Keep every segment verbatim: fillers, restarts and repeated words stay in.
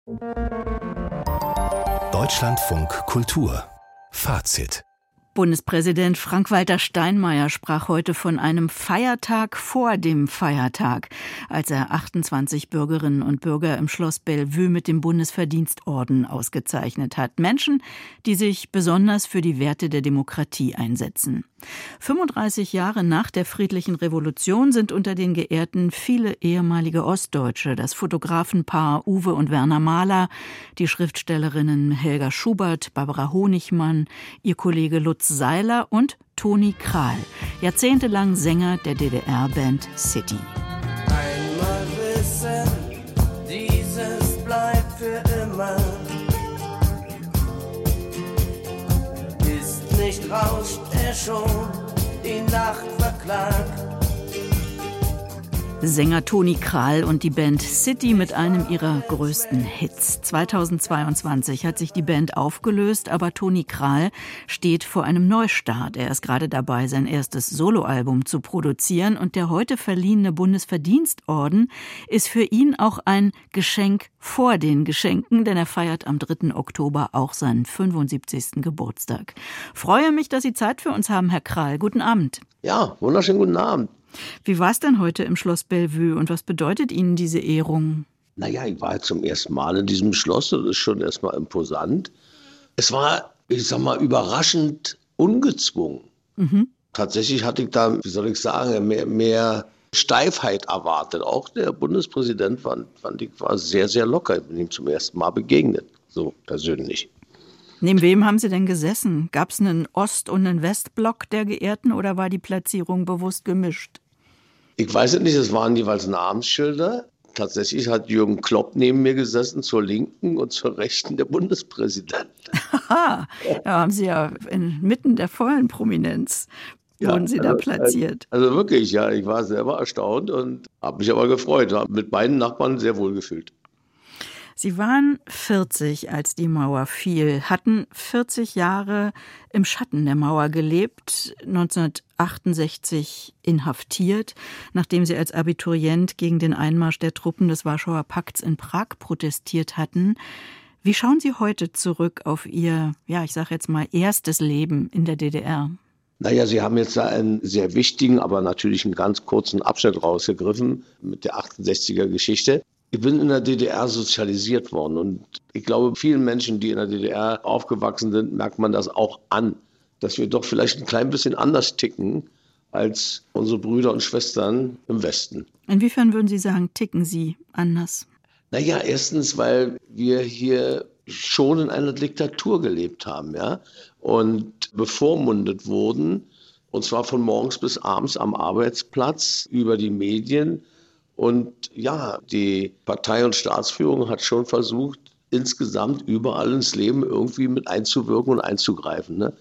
Deutschlandfunk Kultur Fazit. Bundespräsident Frank-Walter Steinmeier sprach heute von einem Feiertag vor dem Feiertag, als er achtundzwanzig Bürgerinnen und Bürger im Schloss Bellevue mit dem Bundesverdienstorden ausgezeichnet hat. Menschen, die sich besonders für die Werte der Demokratie einsetzen. fünfunddreißig Jahre nach der Friedlichen Revolution sind unter den Geehrten viele ehemalige Ostdeutsche, das Fotografenpaar Uwe und Werner Mahler, die Schriftstellerinnen Helga Schubert, Barbara Honigmann, ihr Kollege Lutz Seiler und Toni Krahl, jahrzehntelang Sänger der D D R-Band City. Einmal wissen, dieses bleibt für immer. Ist nicht rauscht er schon, die Nacht verklagt. Sänger Toni Krahl und die Band City mit einem ihrer größten Hits. zweitausendzweiundzwanzig hat sich die Band aufgelöst, aber Toni Krahl steht vor einem Neustart. Er ist gerade dabei, sein erstes Soloalbum zu produzieren und der heute verliehene Bundesverdienstorden ist für ihn auch ein Geschenk vor den Geschenken, denn er feiert am dritten Oktober auch seinen fünfundsiebzigsten Geburtstag. Freue mich, dass Sie Zeit für uns haben, Herr Krahl. Guten Abend. Ja, wunderschönen guten Abend. Wie war es denn heute im Schloss Bellevue und was bedeutet Ihnen diese Ehrung? Naja, ich war jetzt zum ersten Mal in diesem Schloss, das ist schon erstmal imposant. Es war, ich sag mal, überraschend ungezwungen. Mhm. Tatsächlich hatte ich da, wie soll ich sagen, mehr, mehr Steifheit erwartet. Auch der Bundespräsident fand, fand ich, war sehr, sehr locker. Ich bin ihm zum ersten Mal begegnet, so persönlich. Neben wem haben Sie denn gesessen? Gab es einen Ost- und einen Westblock der Geehrten oder war die Platzierung bewusst gemischt? Ich weiß es nicht, es waren jeweils Namensschilder. Tatsächlich hat Jürgen Klopp neben mir gesessen, zur Linken und zur Rechten der Bundespräsident. Aha, da haben Sie ja inmitten der vollen Prominenz, wurden ja, Sie da also, platziert. Also wirklich, ja, ich war selber erstaunt und habe mich aber gefreut. Habe mit beiden Nachbarn sehr wohl gefühlt. Sie waren vierzig, als die Mauer fiel, hatten vierzig Jahre im Schatten der Mauer gelebt, neunzehnhundertachtundsechzig inhaftiert, nachdem Sie als Abiturient gegen den Einmarsch der Truppen des Warschauer Pakts in Prag protestiert hatten. Wie schauen Sie heute zurück auf Ihr, ja, ich sage jetzt mal, erstes Leben in der D D R? Naja, Sie haben jetzt da einen sehr wichtigen, aber natürlich einen ganz kurzen Abschnitt rausgegriffen mit der achtundsechziger Geschichte. Ich bin in der D D R sozialisiert worden und ich glaube, vielen Menschen, die in der D D R aufgewachsen sind, merkt man das auch an, dass wir doch vielleicht ein klein bisschen anders ticken als unsere Brüder und Schwestern im Westen. Inwiefern würden Sie sagen, ticken Sie anders? Naja, erstens, weil wir hier schon in einer Diktatur gelebt haben, ja, und bevormundet wurden, und zwar von morgens bis abends am Arbeitsplatz über die Medien. Und ja, die Partei- und Staatsführung hat schon versucht, insgesamt überall ins Leben irgendwie mit einzuwirken und einzugreifen. Ne?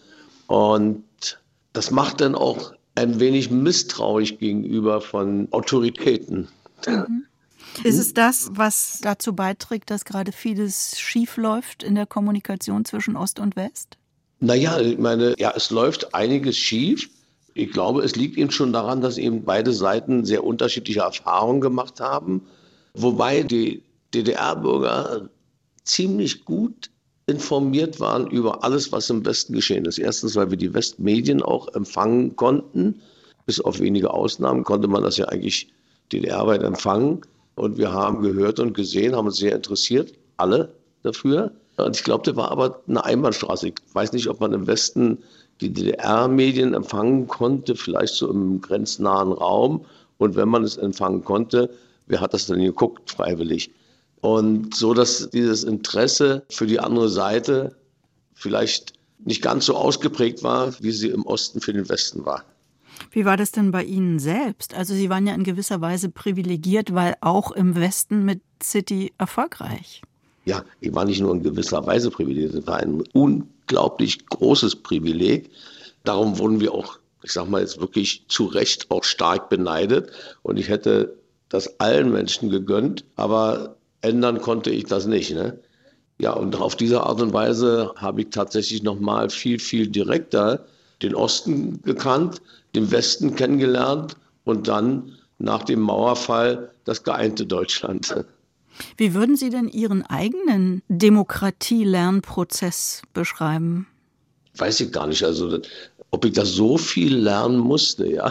Und das macht dann auch ein wenig misstrauisch gegenüber von Autoritäten. Mhm. Ist es das, was dazu beiträgt, dass gerade vieles schief läuft in der Kommunikation zwischen Ost und West? Naja, ich meine, ja, es läuft einiges schief. Ich glaube, es liegt eben schon daran, dass eben beide Seiten sehr unterschiedliche Erfahrungen gemacht haben, wobei die D D R-Bürger ziemlich gut informiert waren über alles, was im Westen geschehen ist. Erstens, weil wir die Westmedien auch empfangen konnten. Bis auf wenige Ausnahmen konnte man das ja eigentlich D D R-weit empfangen. Und wir haben gehört und gesehen, haben uns sehr interessiert, alle dafür. Und ich glaube, das war aber eine Einbahnstraße. Ich weiß nicht, ob man im Westen die D D R-Medien empfangen konnte, vielleicht so im grenznahen Raum. Und wenn man es empfangen konnte, wer hat das denn geguckt, freiwillig? Und so, dass dieses Interesse für die andere Seite vielleicht nicht ganz so ausgeprägt war, wie sie im Osten für den Westen war. Wie war das denn bei Ihnen selbst? Also Sie waren ja in gewisser Weise privilegiert, weil auch im Westen mit City erfolgreich. Ja, ich war nicht nur in gewisser Weise privilegiert, es war ein unglaublich großes Privileg. Darum wurden wir auch, ich sag mal jetzt wirklich zu Recht auch stark beneidet. Und ich hätte das allen Menschen gegönnt, aber ändern konnte ich das nicht. Ne? Ja, und auf diese Art und Weise habe ich tatsächlich nochmal viel, viel direkter den Osten gekannt, den Westen kennengelernt und dann nach dem Mauerfall das geeinte Deutschland. Wie würden Sie denn Ihren eigenen Demokratie-Lernprozess beschreiben? Weiß ich gar nicht. Also, ob ich da so viel lernen musste, ja.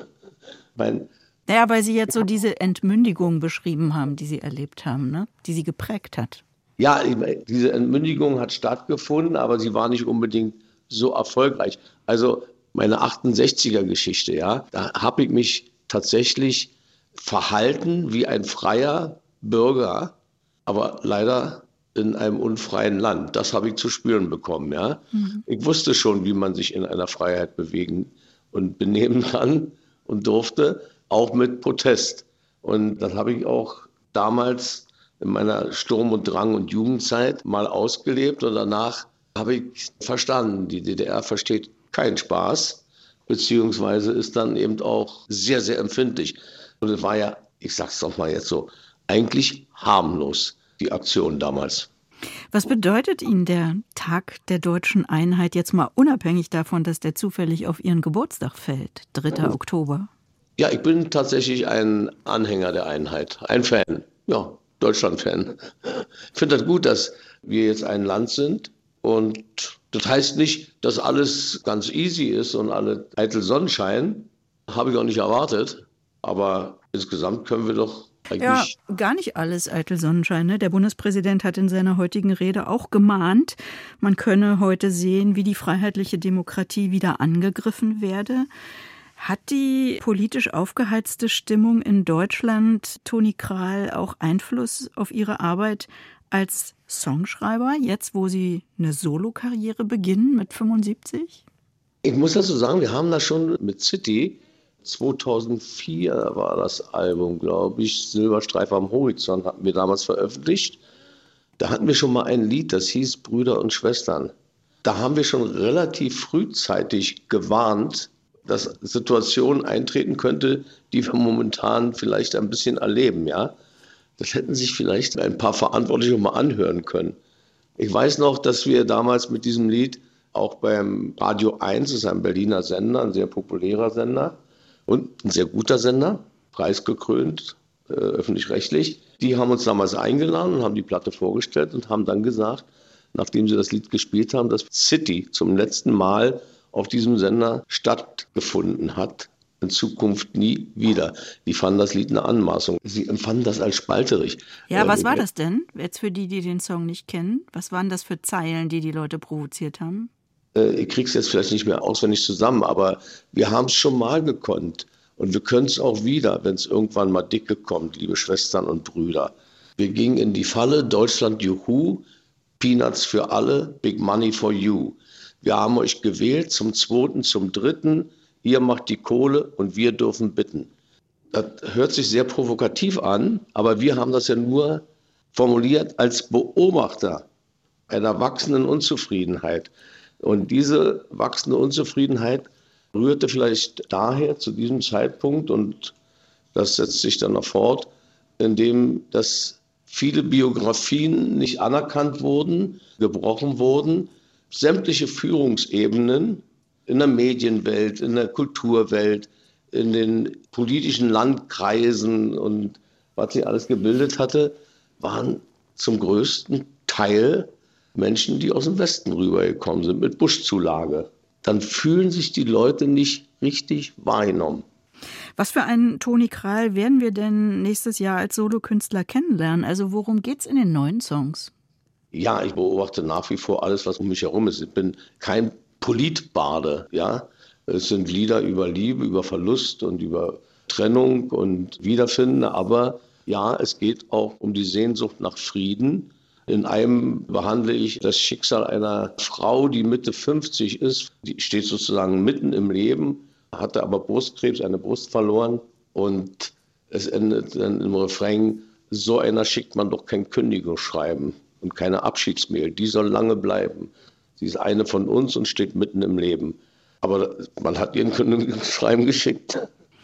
mein Ja, weil Sie jetzt so diese Entmündigung beschrieben haben, die Sie erlebt haben, ne? Die Sie geprägt hat. Ja, diese Entmündigung hat stattgefunden, aber sie war nicht unbedingt so erfolgreich. Also meine achtundsechziger-Geschichte, ja, da habe ich mich tatsächlich verhalten wie ein freier Bürger, aber leider in einem unfreien Land. Das habe ich zu spüren bekommen, ja. Mhm. Ich wusste schon, wie man sich in einer Freiheit bewegen und benehmen kann und durfte, auch mit Protest. Und das habe ich auch damals in meiner Sturm- und Drang- und Jugendzeit mal ausgelebt. Und danach habe ich verstanden, die D D R versteht keinen Spaß, beziehungsweise ist dann eben auch sehr, sehr empfindlich. Und es war ja, ich sag's doch mal jetzt so, eigentlich harmlos, die Aktion damals. Was bedeutet Ihnen der Tag der deutschen Einheit jetzt mal unabhängig davon, dass der zufällig auf Ihren Geburtstag fällt, dritter Oktober? Ja, ich bin tatsächlich ein Anhänger der Einheit, ein Fan, ja, Deutschland-Fan. Ich finde das gut, dass wir jetzt ein Land sind und das heißt nicht, dass alles ganz easy ist und alle eitel Sonnenschein, habe ich auch nicht erwartet, aber insgesamt können wir doch eigentlich... Ja, gar nicht alles eitel Sonnenschein. Ne? Der Bundespräsident hat in seiner heutigen Rede auch gemahnt, man könne heute sehen, wie die freiheitliche Demokratie wieder angegriffen werde. Hat die politisch aufgeheizte Stimmung in Deutschland, Toni Krahl, auch Einfluss auf Ihre Arbeit als Songschreiber, jetzt wo Sie eine Solokarriere beginnen mit fünfundsiebzig? Ich muss dazu sagen, wir haben das schon mit City, zweitausendvier war das Album, glaube ich, Silberstreif am Horizont, hatten wir damals veröffentlicht. Da hatten wir schon mal ein Lied, das hieß Brüder und Schwestern. Da haben wir schon relativ frühzeitig gewarnt, dass Situationen eintreten könnte, die wir momentan vielleicht ein bisschen erleben, ja. Das hätten sich vielleicht ein paar Verantwortliche mal anhören können. Ich weiß noch, dass wir damals mit diesem Lied auch beim Radio eins, das ist ein Berliner Sender, ein sehr populärer Sender und ein sehr guter Sender, preisgekrönt, äh, öffentlich-rechtlich. Die haben uns damals eingeladen und haben die Platte vorgestellt und haben dann gesagt, nachdem sie das Lied gespielt haben, dass City zum letzten Mal auf diesem Sender stattgefunden hat, in Zukunft nie wieder. Die fanden das Lied eine Anmaßung. Sie empfanden das als spalterig. Ja, was war das denn? Jetzt für die, die den Song nicht kennen, was waren das für Zeilen, die die Leute provoziert haben? Ich krieg's jetzt vielleicht nicht mehr auswendig zusammen, aber wir haben es schon mal gekonnt. Und wir können es auch wieder, wenn es irgendwann mal dicke kommt, liebe Schwestern und Brüder. Wir gingen in die Falle, Deutschland juhu, Peanuts für alle, Big Money for you. Wir haben euch gewählt zum zweiten, zum dritten. Ihr macht die Kohle und wir dürfen bitten. Das hört sich sehr provokativ an, aber wir haben das ja nur formuliert als Beobachter einer wachsenden Unzufriedenheit. Und diese wachsende Unzufriedenheit rührte vielleicht daher zu diesem Zeitpunkt, und das setzt sich dann noch fort, indem dass viele Biografien nicht anerkannt wurden, gebrochen wurden, sämtliche Führungsebenen in der Medienwelt, in der Kulturwelt, in den politischen Landkreisen und was sie alles gebildet hatte, waren zum größten Teil Menschen, die aus dem Westen rübergekommen sind, mit Buschzulage. Dann fühlen sich die Leute nicht richtig wahrgenommen. Was für einen Toni Krahl werden wir denn nächstes Jahr als Solokünstler kennenlernen? Also worum geht's in den neuen Songs? Ja, ich beobachte nach wie vor alles, was um mich herum ist. Ich bin kein Politbade, ja. Es sind Lieder über Liebe, über Verlust und über Trennung und Wiederfinden. Aber ja, es geht auch um die Sehnsucht nach Frieden. In einem behandle ich das Schicksal einer Frau, die Mitte fünfzig ist. Die steht sozusagen mitten im Leben, hatte aber Brustkrebs, eine Brust verloren. Und es endet dann im Refrain, so einer schickt man doch kein Kündigungsschreiben und keine Abschiedsmail. Die soll lange bleiben. Sie ist eine von uns und steht mitten im Leben. Aber man hat ihr ein Kündigungsschreiben geschickt.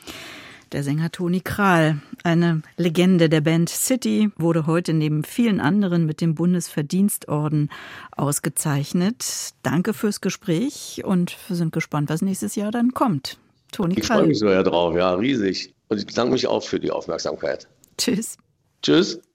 Der Sänger Toni Krahl, eine Legende der Band City, wurde heute neben vielen anderen mit dem Bundesverdienstorden ausgezeichnet. Danke fürs Gespräch und wir sind gespannt, was nächstes Jahr dann kommt. Toni Krahl. Ich freue mich so ja drauf, ja, riesig. Und ich bedanke mich auch für die Aufmerksamkeit. Tschüss. Tschüss.